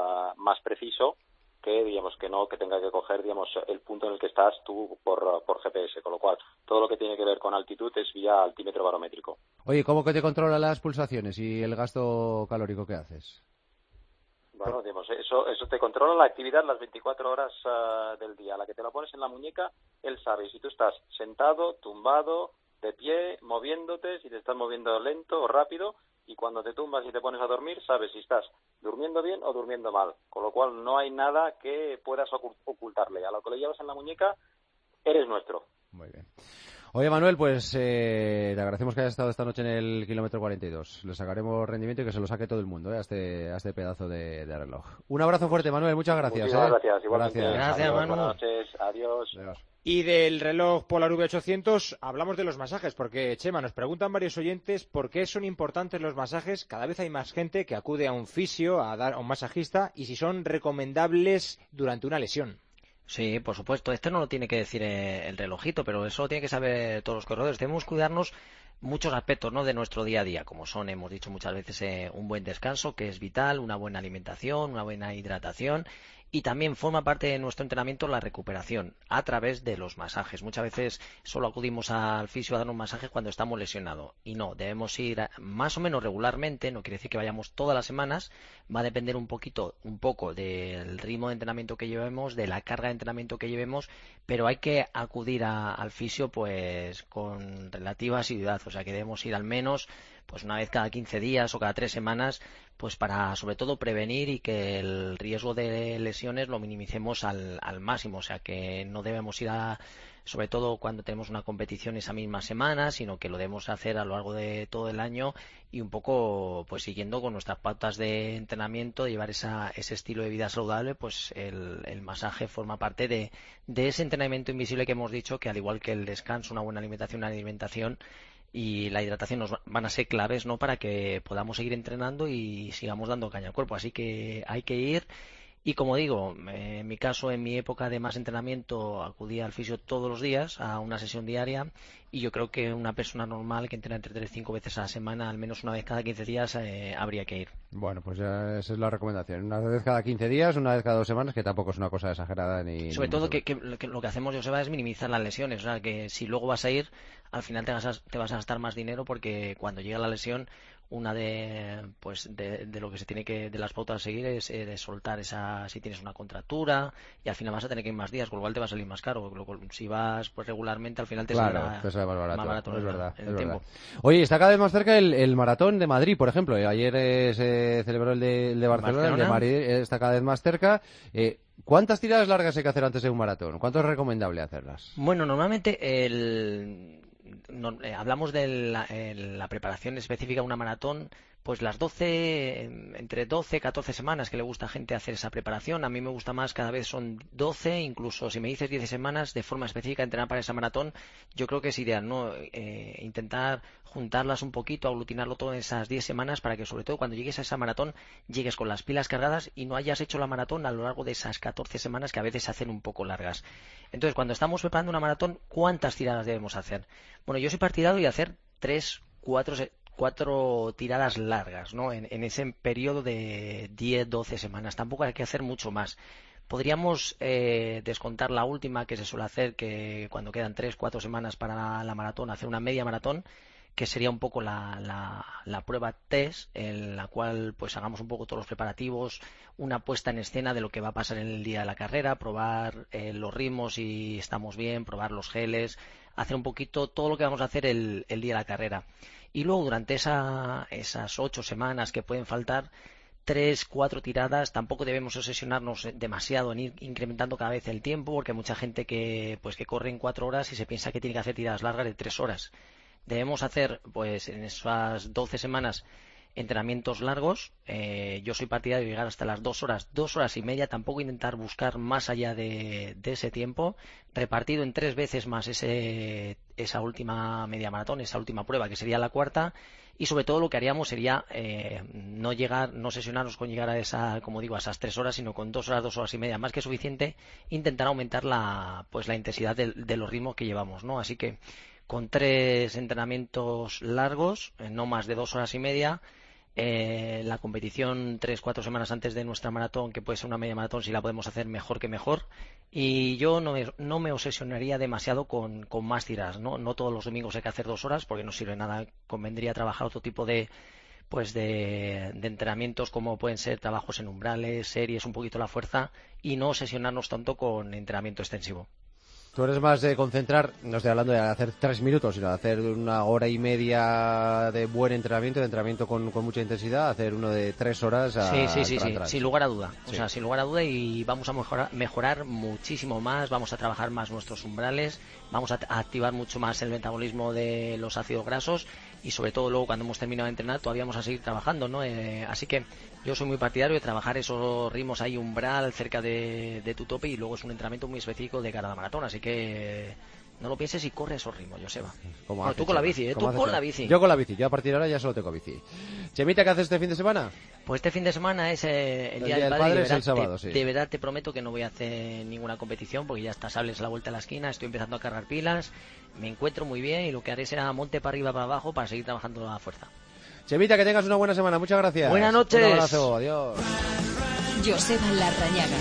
preciso que, digamos, que no que tenga que coger, digamos, el punto en el que estás tú por GPS, con lo cual todo lo que tiene que ver con altitud es vía altímetro barométrico. Oye, ¿cómo que te controla las pulsaciones y el gasto calórico que haces? Bueno, digamos, eso te controla la actividad las 24 horas del día. A la que te lo pones en la muñeca, él sabe si tú estás sentado, tumbado, de pie, moviéndote, si te estás moviendo lento o rápido, y cuando te tumbas y te pones a dormir, sabes si estás durmiendo bien o durmiendo mal. Con lo cual no hay nada que puedas ocultarle. A lo que le llevas en la muñeca, eres nuestro. Muy bien. Oye, Manuel, pues te agradecemos que hayas estado esta noche en el kilómetro 42. Le sacaremos rendimiento y que se lo saque todo el mundo a este pedazo de reloj. Un abrazo fuerte, Manuel. Muchas gracias. Muchísimas gracias. Igualmente. Gracias, Manu. Buenas noches. Adiós. Y del reloj Polar V800 hablamos de los masajes, porque, Chema, nos preguntan varios oyentes por qué son importantes los masajes. Cada vez hay más gente que acude a un fisio, a un masajista, y si son recomendables durante una lesión. Sí, por supuesto. Esto no lo tiene que decir el relojito, pero eso lo tiene que saber todos los corredores. Debemos cuidarnos muchos aspectos, ¿no?, de nuestro día a día, como son, hemos dicho muchas veces, un buen descanso, que es vital, una buena alimentación, una buena hidratación. Y también forma parte de nuestro entrenamiento la recuperación a través de los masajes. Muchas veces solo acudimos al fisio a dar un masaje cuando estamos lesionados. Y no, debemos ir más o menos regularmente, no quiere decir que vayamos todas las semanas, va a depender un poco del ritmo de entrenamiento que llevemos, de la carga de entrenamiento que llevemos, pero hay que acudir al fisio pues con relativa asiduidad, o sea que debemos ir al menos pues una vez cada 15 días o cada 3 semanas, pues para sobre todo prevenir y que el riesgo de lesiones lo minimicemos al máximo, o sea que no debemos ir sobre todo cuando tenemos una competición esa misma semana, sino que lo debemos hacer a lo largo de todo el año y un poco pues siguiendo con nuestras pautas de entrenamiento, llevar ese estilo de vida saludable, pues el masaje forma parte de ese entrenamiento invisible que hemos dicho, que al igual que el descanso, una buena alimentación y la hidratación nos van a ser claves, ¿no?, para que podamos seguir entrenando y sigamos dando caña al cuerpo. Así que hay que ir. Y como digo, en mi caso, en mi época de más entrenamiento, acudía al fisio todos los días a una sesión diaria, y yo creo que una persona normal que entrena entre 3 y 5 veces a la semana, al menos una vez cada 15 días, habría que ir. Bueno, pues ya esa es la recomendación. Una vez cada 15 días, una vez cada 2 semanas, que tampoco es una cosa exagerada ni... Sobre todo que lo que hacemos, Joseba, es minimizar las lesiones. O sea, que si luego vas a ir, al final te vas a gastar más dinero, porque cuando llega la lesión, una de lo que se tiene que, de las pautas a seguir es de soltar si tienes una contractura, y al final vas a tener que ir más días, con lo cual te va a salir más caro. Si vas pues regularmente, al final te sale más barato, es verdad. tiempo. Oye, está cada vez más cerca el maratón de Madrid, por ejemplo. Ayer se celebró el de Barcelona, el de Madrid está cada vez más cerca. ¿Cuántas tiradas largas hay que hacer antes de un maratón? ¿Cuánto es recomendable hacerlas? Bueno, normalmente hablamos de la preparación específica de una maratón, pues entre 12 y 14 semanas que le gusta a gente hacer esa preparación. A mí me gusta más, cada vez son 12, incluso si me dices 10 semanas de forma específica entrenar para esa maratón, yo creo que es ideal, ¿no? Intentar juntarlas un poquito, aglutinarlo todo en esas 10 semanas para que sobre todo cuando llegues a esa maratón llegues con las pilas cargadas y no hayas hecho la maratón a lo largo de esas 14 semanas que a veces se hacen un poco largas. Entonces, cuando estamos preparando una maratón, ¿cuántas tiradas debemos hacer? Bueno, yo soy partidario de hacer 3, 4 tiradas largas, ¿no? En ese periodo de 10, 12 semanas. Tampoco hay que hacer mucho más. Podríamos descontar la última que se suele hacer, que cuando quedan 3, 4 semanas para la maratón, hacer una media maratón, que sería un poco la prueba test, en la cual pues hagamos un poco todos los preparativos, una puesta en escena de lo que va a pasar en el día de la carrera, probar los ritmos si estamos bien, probar los geles, hacer un poquito todo lo que vamos a hacer el día de la carrera. Y luego durante esas 8 semanas que pueden faltar, 3, 4 tiradas. Tampoco debemos obsesionarnos demasiado en ir incrementando cada vez el tiempo, porque hay mucha gente que corre en 4 horas y se piensa que tiene que hacer tiradas largas de 3 horas. Debemos hacer, pues en esas 12 semanas, entrenamientos largos. Yo soy partidario de llegar hasta las 2 horas y media, tampoco intentar buscar más allá de ese tiempo, repartido en 3 veces más esa última media maratón, esa última prueba que sería la cuarta. Y sobre todo lo que haríamos sería no sesionarnos con llegar a esas 3 horas, sino con 2 horas y media, más que suficiente, intentar aumentar la intensidad de los ritmos que llevamos, ¿no? Así que con 3 entrenamientos largos, no más de 2 horas y media, la competición 3-4 semanas antes de nuestra maratón, que puede ser una media maratón, si la podemos hacer mejor que mejor. Y yo no me obsesionaría demasiado con más tiras, ¿no? No todos los domingos hay que hacer 2 horas porque no sirve nada. Convendría trabajar otro tipo de entrenamientos, como pueden ser trabajos en umbrales, series, un poquito la fuerza, y no obsesionarnos tanto con entrenamiento extensivo. Tú eres más de concentrar, no estoy hablando de hacer 3 minutos, sino de hacer 1 hora y media de buen entrenamiento, con mucha intensidad, hacer uno de 3 horas. Sí, sin lugar a duda. Sí. O sea, sin lugar a duda, y vamos a mejorar muchísimo más, vamos a trabajar más nuestros umbrales, vamos a activar mucho más el metabolismo de los ácidos grasos, y sobre todo luego cuando hemos terminado de entrenar todavía vamos a seguir trabajando, ¿no? Así que yo soy muy partidario de trabajar esos ritmos ahí umbral cerca de tu tope, y luego es un entrenamiento muy específico de cara a la maratón, así que no lo pienses y corre esos ritmos, Joseba. Bueno, tú con la bici, tú con la bici. Yo con la bici, yo a partir de ahora ya solo tengo bici. Chemita, ¿qué haces este fin de semana? Pues este fin de semana es el Día del Padre, es el sábado, sí. De verdad te prometo que no voy a hacer ninguna competición, porque ya está Sables a la vuelta de la esquina, estoy empezando a cargar pilas, me encuentro muy bien, y lo que haré será monte para arriba, para abajo, para seguir trabajando a fuerza. Chemita, que tengas una buena semana, muchas gracias. Buenas noches. Un abrazo, adiós. Joseba Larrañaga.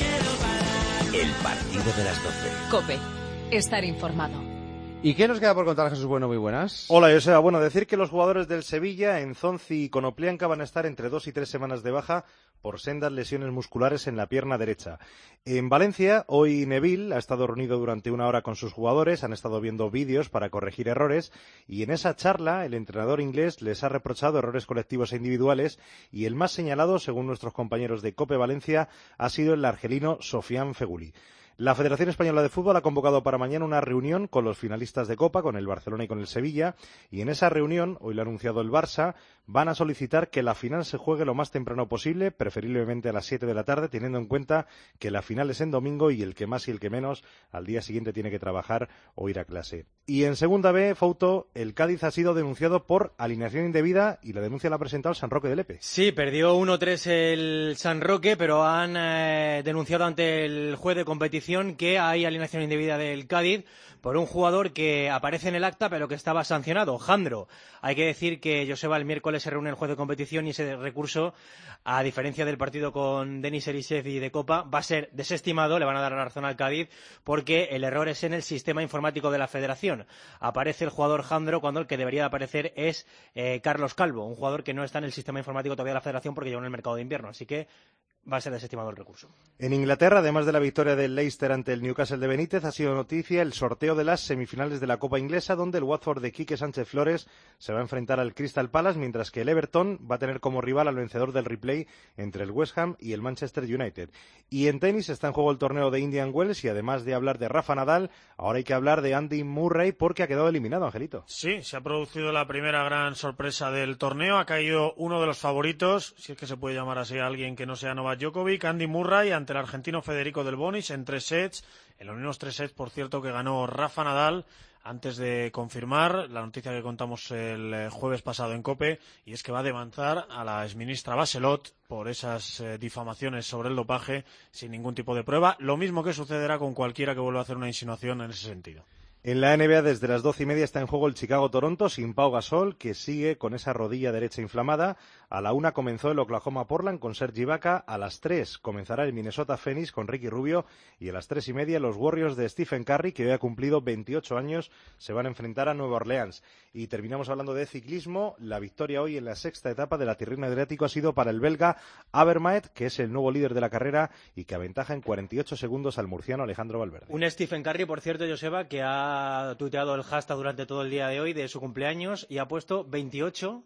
El partido de las 12. COPE. Estar informado. ¿Y qué nos queda por contar, Jesús Bueno? Muy buenas. Hola, Joseba. Bueno, decir que los jugadores del Sevilla, Enzonzi y Konoplyanka, van a estar entre 2 y 3 semanas de baja por sendas lesiones musculares en la pierna derecha. En Valencia, hoy Neville ha estado reunido durante 1 hora con sus jugadores, han estado viendo vídeos para corregir errores, y en esa charla el entrenador inglés les ha reprochado errores colectivos e individuales, y el más señalado, según nuestros compañeros de COPE Valencia, ha sido el argelino Sofian Feghouli. La Federación Española de Fútbol ha convocado para mañana una reunión con los finalistas de Copa, con el Barcelona y con el Sevilla, y en esa reunión, hoy lo ha anunciado el Barça, van a solicitar que la final se juegue lo más temprano posible, preferiblemente a las 7 de la tarde, teniendo en cuenta que la final es en domingo y el que más y el que menos al día siguiente tiene que trabajar o ir a clase. Y en Segunda B, Fouto, el Cádiz ha sido denunciado por alineación indebida, y la denuncia la ha presentado el San Roque de Lepe. Sí, perdió 1-3 el San Roque, pero han denunciado ante el juez de competición que hay alineación indebida del Cádiz por un jugador que aparece en el acta pero que estaba sancionado, Jandro. Hay que decir que Joseba, el miércoles se reúne el juez de competición, y ese recurso, a diferencia del partido con Denis Erisev y de Copa, va a ser desestimado, le van a dar la razón al Cádiz, porque el error es en el sistema informático de la Federación. Aparece el jugador Jandro cuando el que debería de aparecer es Carlos Calvo, un jugador que no está en el sistema informático todavía de la Federación porque lleva en el mercado de invierno, así que va a ser desestimado el recurso. En Inglaterra, además de la victoria del Leicester ante el Newcastle de Benítez, ha sido noticia el sorteo de las semifinales de la Copa Inglesa, donde el Watford de Quique Sánchez Flores se va a enfrentar al Crystal Palace, mientras que el Everton va a tener como rival al vencedor del replay entre el West Ham y el Manchester United. Y en tenis está en juego el torneo de Indian Wells, y además de hablar de Rafa Nadal, ahora hay que hablar de Andy Murray, porque ha quedado eliminado, Angelito. Sí, se ha producido la primera gran sorpresa del torneo, ha caído uno de los favoritos, si es que se puede llamar así a alguien que no sea Novak Djokovic, Andy Murray, ante el argentino Federico Del Bonis en 3 sets, en los mismos 3 sets, por cierto, que ganó Rafa Nadal, antes de confirmar la noticia que contamos el jueves pasado en COPE, y es que va a demandar a la exministra Baselot por esas difamaciones sobre el dopaje sin ningún tipo de prueba, lo mismo que sucederá con cualquiera que vuelva a hacer una insinuación en ese sentido. En la NBA, desde las 12:30 está en juego el Chicago-Toronto sin Pau Gasol, que sigue con esa rodilla derecha inflamada. A la 1 comenzó el Oklahoma-Portland con Serge Ibaka. A las 3 comenzará el Minnesota-Phoenix con Ricky Rubio. Y a las 3:30 los Warriors de Stephen Curry, que hoy ha cumplido 28 años, se van a enfrentar a Nueva Orleans. Y terminamos hablando de ciclismo. La victoria hoy en la 6ª etapa de la Tirreno Adriático ha sido para el belga Avermaet, que es el nuevo líder de la carrera y que aventaja en 48 segundos al murciano Alejandro Valverde. Un Stephen Curry, por cierto, Joseba, que ha tuiteado el hashtag durante todo el día de hoy de su cumpleaños y ha puesto 28,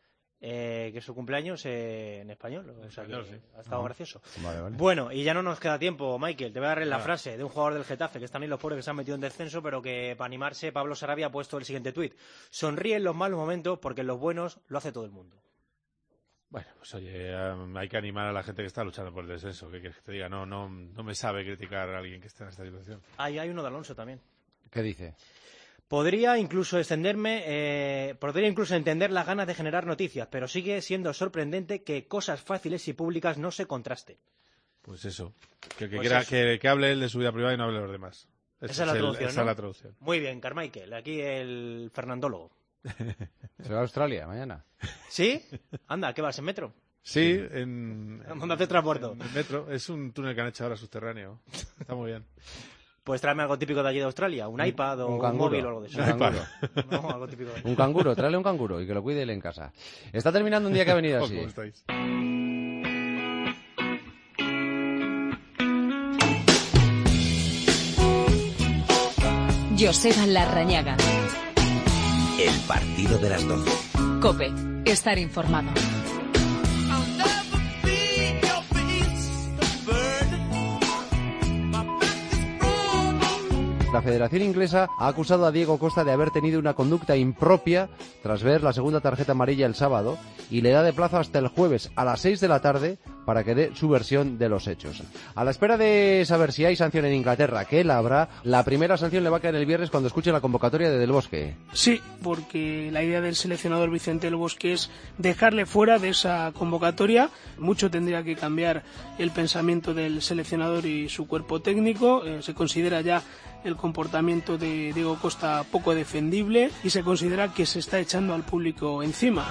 que es su cumpleaños en español. O sea, que ha estado gracioso. Vale. Bueno, y ya no nos queda tiempo, Michael. Te voy a dar la frase de un jugador del Getafe, que están ahí los pobres que se han metido en descenso, pero que para animarse, Pablo Sarabia ha puesto el siguiente tuit: sonríe en los malos momentos porque en los buenos lo hace todo el mundo. Bueno, pues oye, hay que animar a la gente que está luchando por el descenso. ¿Qué quieres que te diga? No me sabe criticar a alguien que está en esta situación. Hay uno de Alonso también. ¿Qué dice? Podría incluso entender las ganas de generar noticias, pero sigue siendo sorprendente que cosas fáciles y públicas no se contrasten. Pues eso. Que el que quiera que hable él de su vida privada y no hable de los demás. Esa es la traducción, esa es la traducción. Muy bien, Carmichael. Aquí el fernandólogo. ¿Se va a Australia mañana? ¿Sí? Anda, ¿qué vas, en metro? Sí, ¿Dónde hace transbordo? En metro. Es un túnel que han hecho ahora subterráneo. Está muy bien. Pues tráeme algo típico de allí de Australia, un iPad o un móvil o algo de eso. No, algo típico de... Un canguro, tráele un canguro y que lo cuide él en casa. Está terminando un día que ha venido así. ¿Cómo estáis? Joseba Larrañaga. El partido de las 12. COPE. Estar informado. La Federación Inglesa ha acusado a Diego Costa de haber tenido una conducta impropia tras ver la segunda tarjeta amarilla el sábado y le da de plazo hasta el jueves a las 6 de la tarde para que dé su versión de los hechos. A la espera de saber si hay sanción en Inglaterra, que la habrá, la primera sanción le va a caer el viernes cuando escuche la convocatoria de Del Bosque. Sí, porque la idea del seleccionador Vicente Del Bosque es dejarle fuera de esa convocatoria. Mucho tendría que cambiar el pensamiento del seleccionador y su cuerpo técnico. Se considera ya el comportamiento de Diego Costa poco defendible y se considera que se está echando al público encima.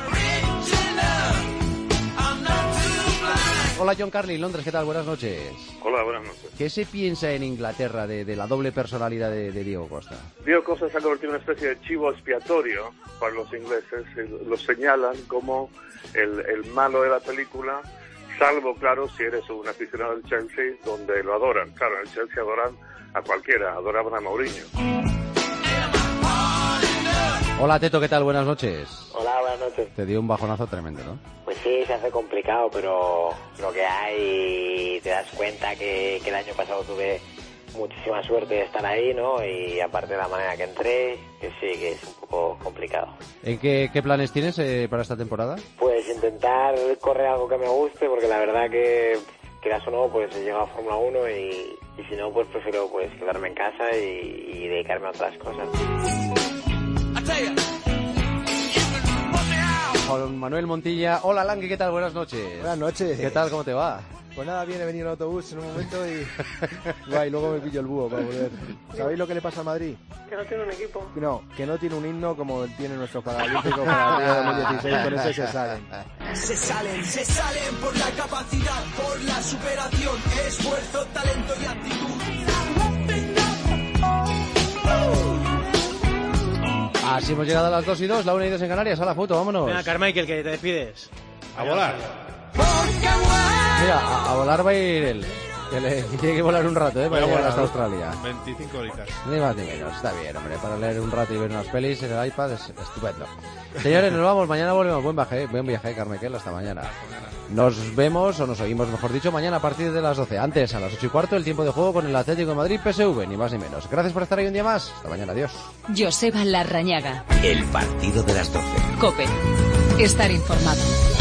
Hola, John Carlin, Londres, ¿qué tal? Buenas noches. Hola, buenas noches. ¿Qué se piensa en Inglaterra de la doble personalidad de Diego Costa? Diego Costa se ha convertido en una especie de chivo expiatorio para los ingleses. Lo señalan como el malo de la película, salvo, claro, si eres un aficionado del Chelsea, donde lo adoran. Claro, en el Chelsea adoran a cualquiera, adoraban a Mourinho. Hola, Teto, ¿qué tal? Buenas noches. Hola, buenas noches. Te dio un bajonazo tremendo, ¿no? Pues sí, se hace complicado, pero lo que hay, te das cuenta que el año pasado tuve muchísima suerte de estar ahí, ¿no? Y aparte de la manera que entré, que sí, que es un poco complicado. ¿En qué planes tienes para esta temporada? Pues intentar correr algo que me guste, porque la verdad que, quieras o no, pues he llegado a Fórmula 1 y si no, pues prefiero pues quedarme en casa y dedicarme a otras cosas. Juan Manuel Montilla. Hola, Langue, ¿qué tal? Buenas noches. Buenas noches. ¿Qué tal? ¿Cómo te va? Pues nada, viene venir en autobús en un momento y luego me pillo el búho para volver. ¿Sabéis lo que le pasa a Madrid? Que no tiene un equipo. No, que no tiene un himno como tiene nuestro paralímpico para el Río 2016, con ese se salen. Se salen por la capacidad, por la superación, esfuerzo, talento y actitud. Así hemos llegado a las 2 y 2, la 1 y 2 en Canarias. A la foto, vámonos. Venga, Carmichael, que te despides. A volar. Mira, a volar va a ir él. Que tiene que volar un rato, para llegar hasta Australia. 25 horitas. Ni más ni menos, está bien, hombre. Para leer un rato y ver unas pelis en el iPad es estupendo. Señores, nos vamos. Mañana volvemos. Buen viaje, Carmichael. Hasta mañana. Nos vemos, o nos oímos, mejor dicho, mañana a partir de las 12. Antes, a las 8:15, el tiempo de juego con el Atlético de Madrid PSV, ni más ni menos. Gracias por estar ahí un día más. Hasta mañana. Adiós. Joseba Larrañaga. El partido de las 12. COPE. Estar informado.